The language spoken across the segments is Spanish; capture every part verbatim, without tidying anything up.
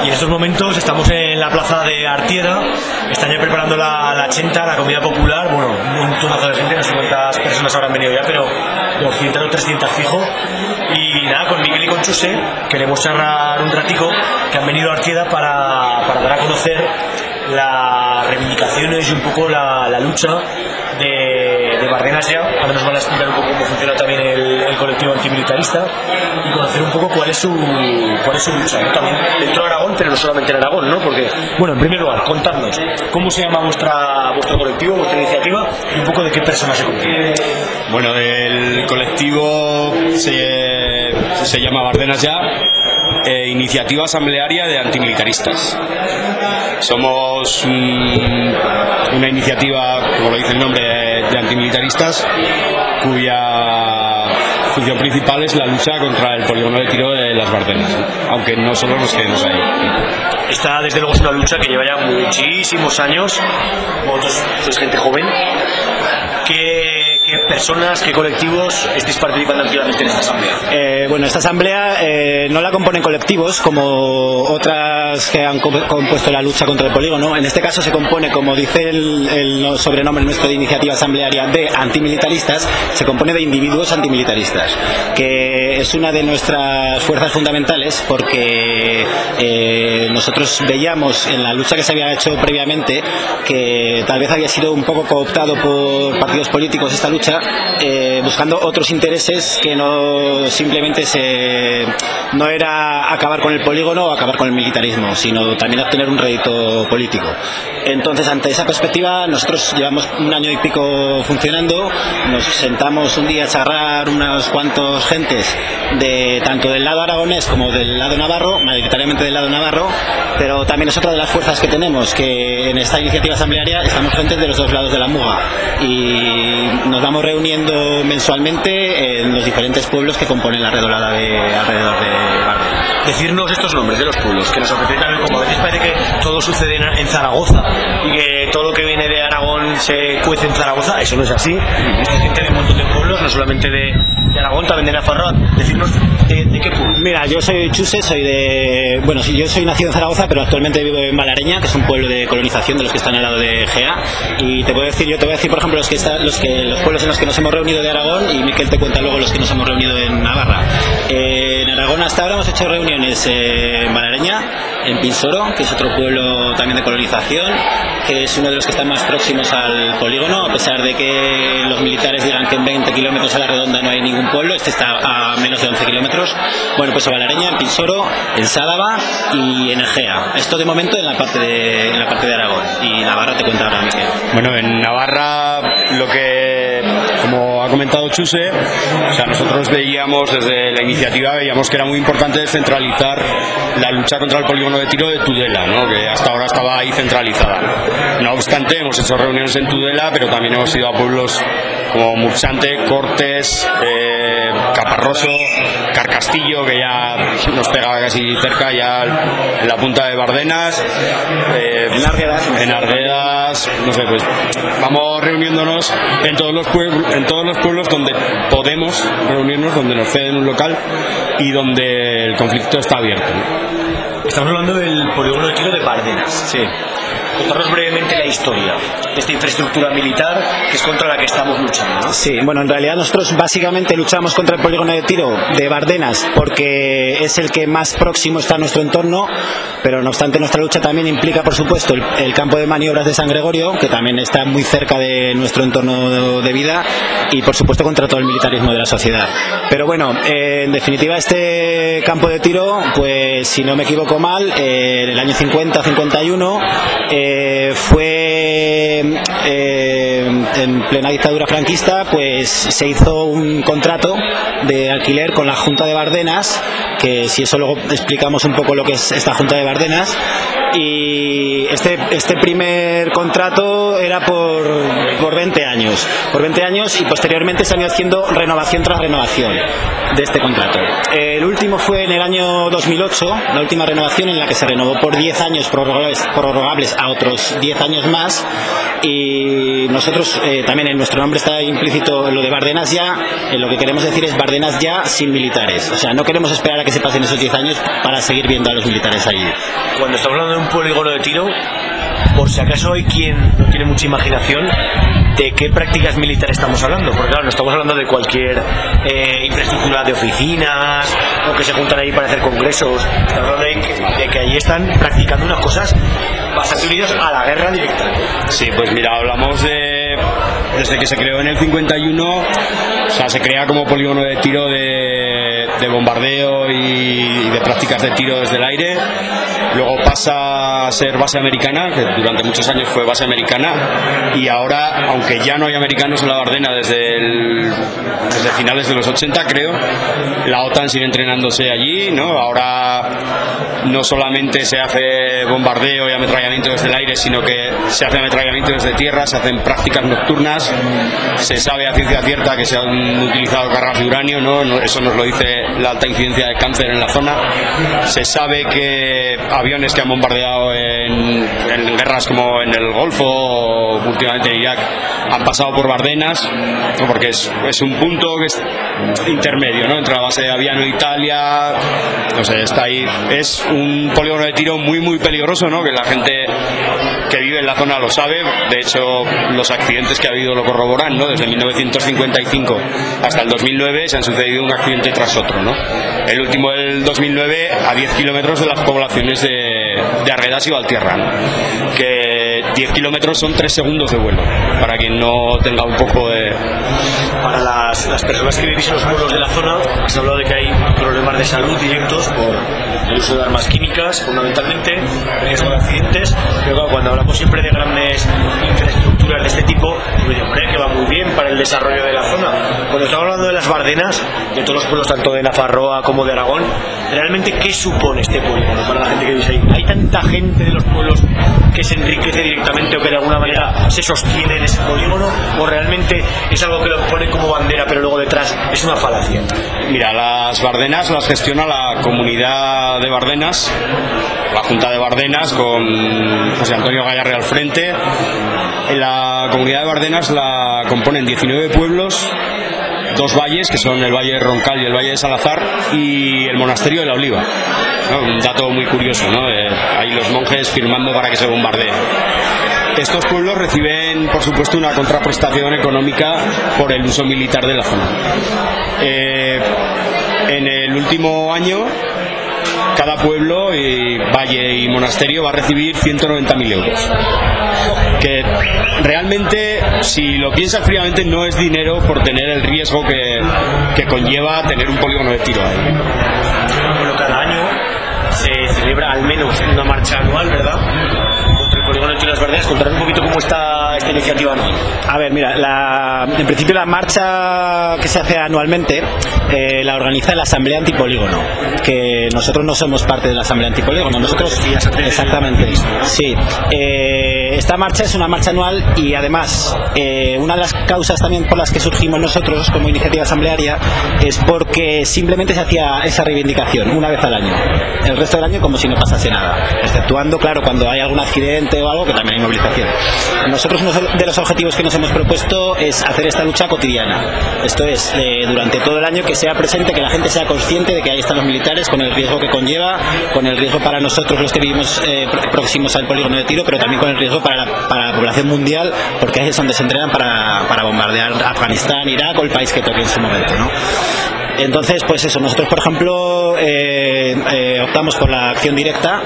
Y en estos momentos estamos en la plaza de Artieda, están ya preparando la, la chenta, la comida popular. Bueno, un montonazo de gente, no sé cuántas personas habrán venido ya, pero doscientas o trescientas fijo. Y nada, con Miguel y con Chuse queremos charlar un ratico, que han venido a Artieda para, para dar a conocer las reivindicaciones y un poco la, la lucha de, de Bardenas ya. Ahora nos van a explicar un poco cómo funciona también el, el colectivo antimilitarista y conocer un poco cuál es su, cuál es su lucha, ¿no? También dentro de Aragón, pero no solamente en Aragón, ¿no? Porque, bueno, en primer lugar, contadnos cómo se llama vuestra, vuestro colectivo, vuestra iniciativa y un poco de qué personas se compone. Bueno, el colectivo se, se llama Bardenas ya, eh, Iniciativa Asamblearia de Antimilitaristas. Somos un, una iniciativa, como lo dice el nombre, de antimilitaristas, cuya función principal es la lucha contra el polígono de tiro de las Bardenas, aunque no solo nos quedemos ahí. Esta, desde luego, es una lucha que lleva ya muchísimos años. Vosotros sois gente joven. ¿Qué, qué personas, qué colectivos estáis participando activamente en esta asamblea? Eh, bueno, esta asamblea eh, no la componen colectivos como otras que han compuesto la lucha contra el polígono. En este caso se compone, como dice el, el sobrenombre nuestro de iniciativa asamblearia, de antimilitaristas. Se compone de individuos antimilitaristas, que es una de nuestras fuerzas fundamentales, porque eh, nosotros veíamos en la lucha que se había hecho previamente que tal vez había sido un poco cooptado por partidos políticos esta lucha, eh, buscando otros intereses que no simplemente se, no era acabar con el polígono o acabar con el militarismo, sino también obtener un rédito político. Entonces, ante esa perspectiva, nosotros llevamos un año y pico funcionando. Nos sentamos un día a charlar unos cuantos gentes de tanto del lado aragonés como del lado navarro, mayoritariamente del lado navarro, pero también es otra de las fuerzas que tenemos, que en esta iniciativa asamblearia estamos gentes de los dos lados de la muga y nos vamos reuniendo mensualmente en los diferentes pueblos que componen la redolada de alrededor de Bardenas. Decirnos estos nombres de los pueblos, que nos apetece también, como a veces parece que todo sucede en, en Zaragoza y que todo lo que viene de Aragón se cuece en Zaragoza. Eso no es así. Hay gente de un montón de pueblos, no solamente de, de Aragón, también de Nafarroa. Decirnos de, de qué pueblo. Mira, yo soy Chuse, soy de... Bueno, sí, yo soy nacido en Zaragoza, pero actualmente vivo en Malareña, que es un pueblo de colonización de los que están al lado de Gea. Y te puedo decir, yo te voy a decir, por ejemplo, los que está, los que los pueblos en los que nos hemos reunido de Aragón, y Miquel te cuenta luego los que nos hemos reunido en Navarra. Eh, en Aragón hasta ahora hemos hecho reuniones eh, en Malareña, en Pinsoro, que es otro pueblo también de colonización, que es uno de los que están más próximos al polígono, a pesar de que los militares digan que en veinte kilómetros a la redonda no hay ningún pueblo. Este está a menos de once kilómetros. Bueno, pues en Malareña, en Pinsoro, en Sádava y en Egea. Esto de momento en la parte de, en la parte de Aragón. Y Navarra te cuenta ahora, Miquel. Bueno, en Navarra, lo que, como ha comentado Chuse, o sea, nosotros veíamos desde la iniciativa, veíamos que era muy importante descentralizar la lucha contra el polígono de tiro de Tudela, ¿no? Que hasta ahora estaba ahí centralizada. No obstante, hemos hecho reuniones en Tudela, pero también hemos ido a pueblos como Murchante, Cortes, eh, Caparroso, Carcastillo, que ya nos pega casi cerca, ya en la punta de Bardenas, eh, en Arguedas, en Arguedas, no sé, pues vamos reuniéndonos en todos los pueblos, en todos los pueblos donde podemos reunirnos, donde nos ceden un local y donde el conflicto está abierto, ¿no? Estamos hablando del polígono de tiro de Bardenas. Sí. Contaros brevemente la historia de esta infraestructura militar que es contra la que estamos luchando, ¿no? Sí, bueno, en realidad nosotros básicamente luchamos contra el polígono de tiro de Bardenas porque es el que más próximo está a nuestro entorno, pero no obstante nuestra lucha también implica, por supuesto, el, el campo de maniobras de San Gregorio, que también está muy cerca de nuestro entorno de vida, y por supuesto contra todo el militarismo de la sociedad. Pero bueno, eh, en definitiva este campo de tiro, pues si no me equivoco mal, eh, en el año cincuenta cincuenta y uno eh, fue eh, en plena dictadura franquista, pues se hizo un contrato de alquiler con la Junta de Bardenas, que si eso luego explicamos un poco lo que es esta Junta de Bardenas. Y este, este primer contrato era por, por veinte años. años, por veinte años, y posteriormente se han ido haciendo renovación tras renovación de este contrato. El último fue en el año dos mil ocho, la última renovación, en la que se renovó por diez años prorrogables, prorrogables a otros diez años más, y nosotros eh, también en nuestro nombre está implícito lo de Bardenas ya. Eh, lo que queremos decir es Bardenas ya sin militares, o sea, no queremos esperar a que se pasen esos diez años para seguir viendo a los militares allí. Cuando estamos hablando de un polígono de tiro, por si acaso hay quien no tiene mucha imaginación, ¿de qué prácticas militares estamos hablando? Porque claro, no estamos hablando de cualquier eh, infraestructura de oficinas o que se juntan ahí para hacer congresos. Estamos hablando de que, de que allí están practicando unas cosas bastante unidas a la guerra directa. Sí, pues mira, hablamos de desde que se creó en el cincuenta y uno, o sea, se crea como polígono de tiro de, de bombardeo y, y de prácticas de tiro desde el aire. Luego pasa a ser base americana, que durante muchos años fue base americana, y ahora, aunque ya no hay americanos en la Bardena desde, el, desde finales de los ochenta, creo, la OTAN sigue entrenándose allí, ¿no? Ahora no solamente se hace bombardeo y ametrallamiento desde el aire, sino que se hace ametrallamiento desde tierra, se hacen prácticas nocturnas, se sabe a ciencia cierta que se han utilizado cargas de uranio, ¿no? Eso nos lo dice la alta incidencia de cáncer en la zona. Se sabe que aviones que han bombardeado en, en guerras como en el Golfo o últimamente en Irak han pasado por Bardenas, ¿no? Porque es, es un punto que es intermedio, ¿no? Entre la base de Aviano e Italia, no sé, está ahí. Es un polígono de tiro muy muy peligroso, ¿no? Que la gente que vive en la zona lo sabe. De hecho, los accidentes que ha habido lo corroboran, ¿no? Desde mil novecientos cincuenta y cinco hasta el dos mil nueve se han sucedido un accidente tras otro, ¿no? El último del dos mil nueve a diez kilómetros de las poblaciones de, de Arguedas y Valtierra, ¿no? Que diez kilómetros son tres segundos de vuelo, para quien no tenga un poco de... Para las, las personas que vivís en los pueblos de la zona, has hablado de que hay problemas de salud directos por el uso de armas químicas, fundamentalmente, riesgo de accidentes, pero claro, cuando hablamos siempre de grandes infraestructuras de este tipo, pues hombre, que va muy bien para el desarrollo de la zona. Cuando estamos hablando de las Bardenas, de todos los pueblos, tanto de Nafarroa como de Aragón, realmente, ¿qué supone este polígono para la gente que vive ahí? ¿Hay tanta gente de los pueblos que se enriquece directamente o que de alguna manera se sostiene en ese polígono, o realmente es algo que lo pone como bandera pero luego detrás es una falacia? Mira, las Bardenas las gestiona la comunidad de Bardenas, la Junta de Bardenas, con José Antonio Gallarre al frente. La comunidad de Bardenas la componen diecinueve pueblos, dos valles, que son el Valle de Roncal y el Valle de Salazar, y el Monasterio de la Oliva, ¿no? Un dato muy curioso, ¿no? Eh, ahí los monjes firmando para que se bombardee. Estos pueblos reciben, por supuesto, una contraprestación económica por el uso militar de la zona. Eh, en el último año, cada pueblo, y valle y monasterio, va a recibir ciento noventa mil euros. Que realmente, si lo piensas fríamente, no es dinero por tener el riesgo que, que conlleva tener un polígono de tiro ahí. Bueno, cada año se celebra al menos una marcha anual, ¿verdad? Contra el polígono de tiro de las Bardenas. Contar un poquito cómo está esta iniciativa anual. A ver, mira, la, en principio la marcha que se hace anualmente eh, la organiza la Asamblea Antipolígono, que nosotros no somos parte de la Asamblea Antipolígono. Nosotros, exactamente, sí. Eh, esta marcha es una marcha anual y además eh, una de las causas también por las que surgimos nosotros como iniciativa asamblearia es porque simplemente se hacía esa reivindicación una vez al año. El resto del año como si no pasase nada, exceptuando, claro, cuando hay algún accidente o algo, que también hay movilización. Nosotros, uno de los objetivos que nos hemos propuesto es hacer esta lucha cotidiana. Esto es, eh, durante todo el año, que sea presente, que la gente sea consciente de que ahí están los militares, con el riesgo que conlleva, con el riesgo para nosotros los que vivimos eh, próximos al polígono de tiro, pero también con el riesgo para la, para la población mundial, porque ahí es donde se entrenan para, para bombardear Afganistán, Irak o el país que toque en su momento, ¿no? Entonces, pues eso, nosotros por ejemplo eh, eh, optamos por la acción directa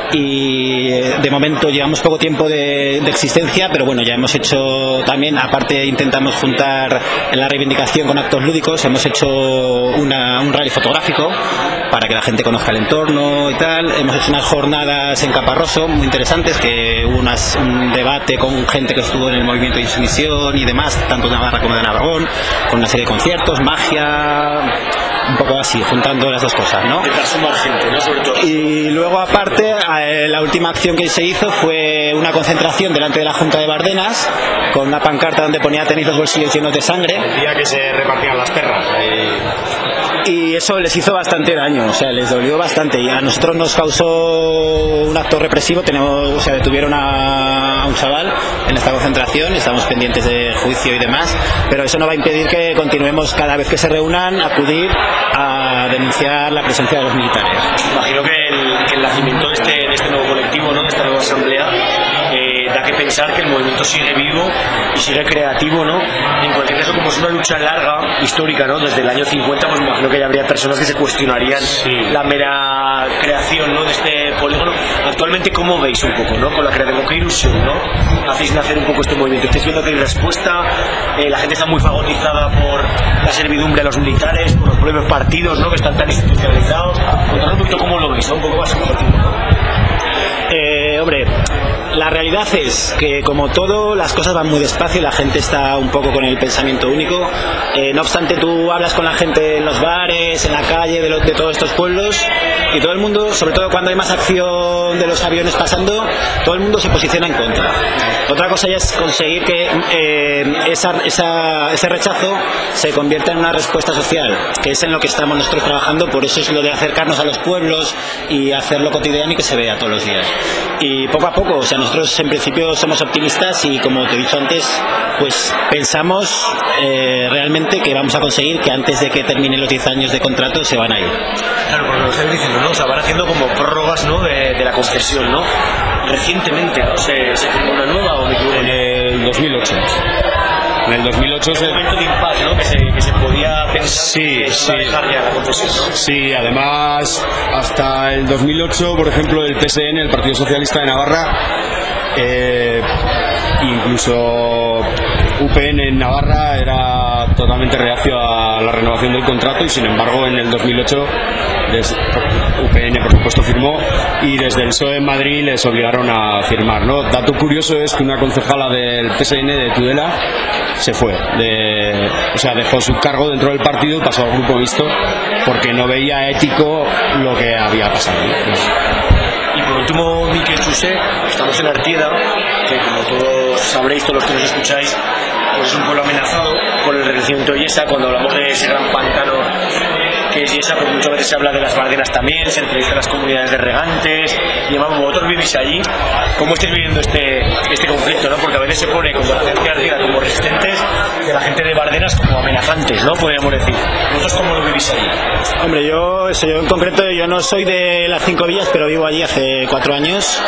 y de momento llevamos poco tiempo de, de existencia, pero bueno, ya hemos hecho también, aparte intentamos juntar la reivindicación con actos lúdicos, hemos hecho una, un rally fotográfico para que la gente conozca el entorno y tal, hemos hecho unas jornadas en Caparroso muy interesantes, que hubo unas, un debate con gente que estuvo en el movimiento de insumisión y demás, tanto de Navarra como de Aragón, con una serie de conciertos, magia, un poco así, juntando las dos cosas, ¿no? Intentar sumar gente, ¿no? Sobre todo. Y luego aparte, eh, la última acción que se hizo fue una concentración delante de la Junta de Bardenas, con una pancarta donde ponía tenéis los bolsillos llenos de sangre. El día que se repartían las perras. Eh... Y eso les hizo bastante daño, o sea, les dolió bastante. Y a nosotros nos causó un acto represivo, tenemos, o sea, detuvieron a, a un chaval en esta concentración, estamos pendientes de juicio y demás, pero eso no va a impedir que continuemos cada vez que se reúnan, acudir a denunciar la presencia de los militares. Imagino que el, que el nacimiento de este, de este nuevo colectivo, ¿no? De esta nueva asamblea, eh, da que pensar que el movimiento sigue vivo y sigue creativo, ¿no? En cualquier caso, como es una lucha larga, histórica, ¿no? Desde el año cincuenta, pues me imagino que ya habría personas que se cuestionarían sí. la mera creación, ¿no? De este polígono. Actualmente, ¿cómo veis un poco, ¿no? Con la creación, qué ilusión, ¿no? Hacéis nacer un poco este movimiento. Estáis viendo que hay respuesta, eh, la gente está muy fagotizada por la servidumbre a los militares, por los propios partidos, ¿no? Que están tan institucionalizados. Contadnos un poquito cómo lo veis, ¿no? Un poco más subjetivo, ¿no? Eh, hombre, la realidad es que, como todo, las cosas van muy despacio y la gente está un poco con el pensamiento único. Eh, no obstante, tú hablas con la gente en los bares, en la calle de, lo, de todos estos pueblos, y todo el mundo, sobre todo cuando hay más acción de los aviones pasando, todo el mundo se posiciona en contra. Otra cosa ya es conseguir que eh, esa, esa, ese rechazo se convierta en una respuesta social, que es en lo que estamos nosotros trabajando. Por eso es lo de acercarnos a los pueblos y hacerlo cotidiano y que se vea todos los días. Y poco a poco, o sea, nosotros en principio somos optimistas y, como te he dicho antes, pues pensamos eh, realmente que vamos a conseguir que antes de que terminen los diez años de contrato se van a ir. Claro, porque lo estás diciendo, ¿no? O sea, van haciendo como prórrogas, ¿no? De, de la concesión, ¿no? Recientemente, ¿no? ¿Se, se firmó una nueva o me equivoco? En el dos mil ocho. En el dos mil ocho se... un momento de impasse, ¿no? Que se, que se podía pensar sí, que sí. iba a dejar ya la concesión, ¿no? Sí, además, hasta el dos mil ocho, por ejemplo, el P S N, el Partido Socialista de Navarra, eh, incluso U P N en Navarra era totalmente reacio a la renovación del contrato, y sin embargo en el dos mil ocho des, U P N por supuesto firmó, y desde el P S O E en Madrid les obligaron a firmar, ¿no? Dato curioso es que una concejala del P S N de Tudela se fue, de, o sea, dejó su cargo dentro del partido y pasó al grupo mixto porque no veía ético lo que había pasado, ¿no? Y por último, Miquel Chusé, estamos en Artieda, que como todos sabréis, todos los que nos escucháis, pues es un pueblo amenazado por el recrecimiento de Yesa. Cuando hablamos de ese gran pantano que es Yesa, pues muchas veces se habla de las Bardenas también, se entrevistan las comunidades de regantes y demás. Vosotros vivís allí, ¿cómo estáis viviendo este, este conflicto, ¿no? Porque a veces se pone como la gente de Artieda como resistentes y la gente de Bardenas como amenazantes, ¿no? Podríamos decir. ¿Vosotros cómo lo vivís allí? Hombre, yo, yo en concreto, yo no soy de las Cinco Villas, pero vivo allí hace cuatro años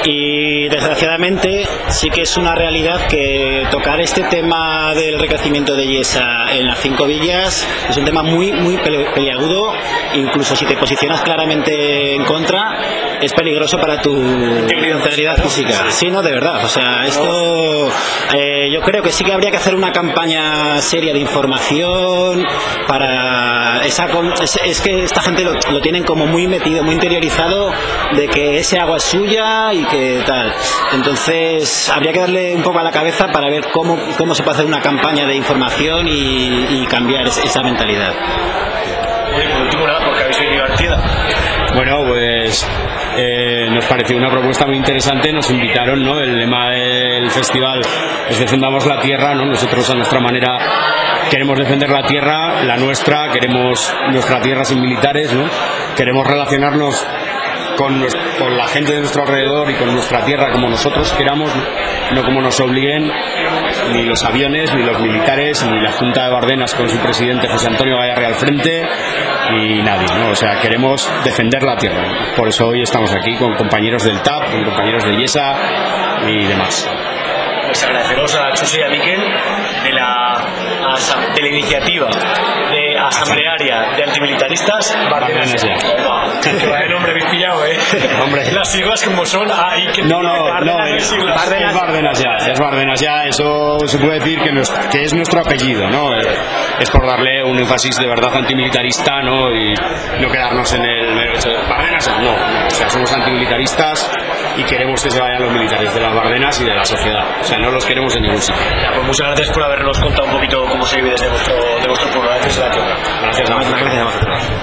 y desgraciadamente sí que es una realidad que tocar este tema del recrecimiento de Yesa en las Cinco Villas es un tema muy, muy peliagudo. Incluso si te posicionas claramente en contra, es peligroso para tu integridad física. Sí, no, de verdad. O sea, esto eh, yo creo que sí que habría que hacer una campaña seria de información para esa. Es, es que esta gente lo, lo tienen como muy metido, muy interiorizado, de que ese agua es suya y que tal. Entonces habría que darle un poco a la cabeza para ver cómo, cómo se puede hacer una campaña de información y, y cambiar esa mentalidad. Oye, por último, nada, porque habéis venido a Artieda. Bueno, pues eh, nos pareció una propuesta muy interesante. Nos invitaron, ¿no? El lema del festival es defendamos la tierra, ¿no? Nosotros a nuestra manera queremos defender la tierra, la nuestra, queremos nuestra tierra sin militares, ¿no? Queremos relacionarnos con, nuestro, con la gente de nuestro alrededor y con nuestra tierra como nosotros queramos, ¿no? No como nos obliguen ni los aviones, ni los militares, ni la Junta de Bardenas con su presidente José Antonio Gayarre al frente, y nadie, ¿no? O sea, queremos defender la tierra. Por eso hoy estamos aquí con compañeros del T A P, con compañeros de Yesa y demás. Pues agradeceros a Chusé y a Miquel de la, de la iniciativa de asamblearia de antimilitaristas Bardenas Ya. El nombre habéis pillado, ¿eh? Hombre. Las siglas como son. Ah, y que no, no, no, es, Bardenas. es Bardenas Ya. Es Bardenas Ya. Eso se puede decir que, nos, que es nuestro apellido, ¿no? Es por darle un énfasis de verdad antimilitarista, ¿no? Y no quedarnos en el mero hecho de Bardenas Ya. No, no. O sea, somos antimilitaristas y queremos que se vayan los militares de las Bardenas y de la sociedad. O sea, no los queremos en ningún sitio. Ya, pues muchas gracias por habernos contado un poquito cómo se vive desde vuestro, de vuestro pueblo. Gracias a la tierra. Gracias a vosotros. Gracias a vosotros.